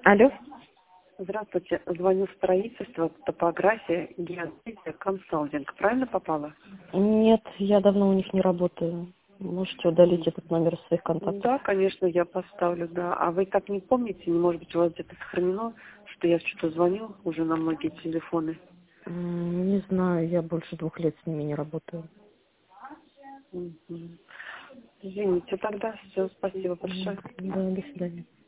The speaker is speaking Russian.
Алло? Здравствуйте. Звоню в строительство, топография, геодезия, консалтинг. Правильно попала? Нет, я давно у них не работаю. Можете удалить этот номер из своих контактов. Да, конечно, я поставлю, да. А вы так не помните, не может быть, у вас где-то сохранено, что я что-то звоню уже на многие телефоны? Не знаю, я больше 2 лет с ними не работаю. Мгм. Извините, тогда все, спасибо большое. Да, до свидания.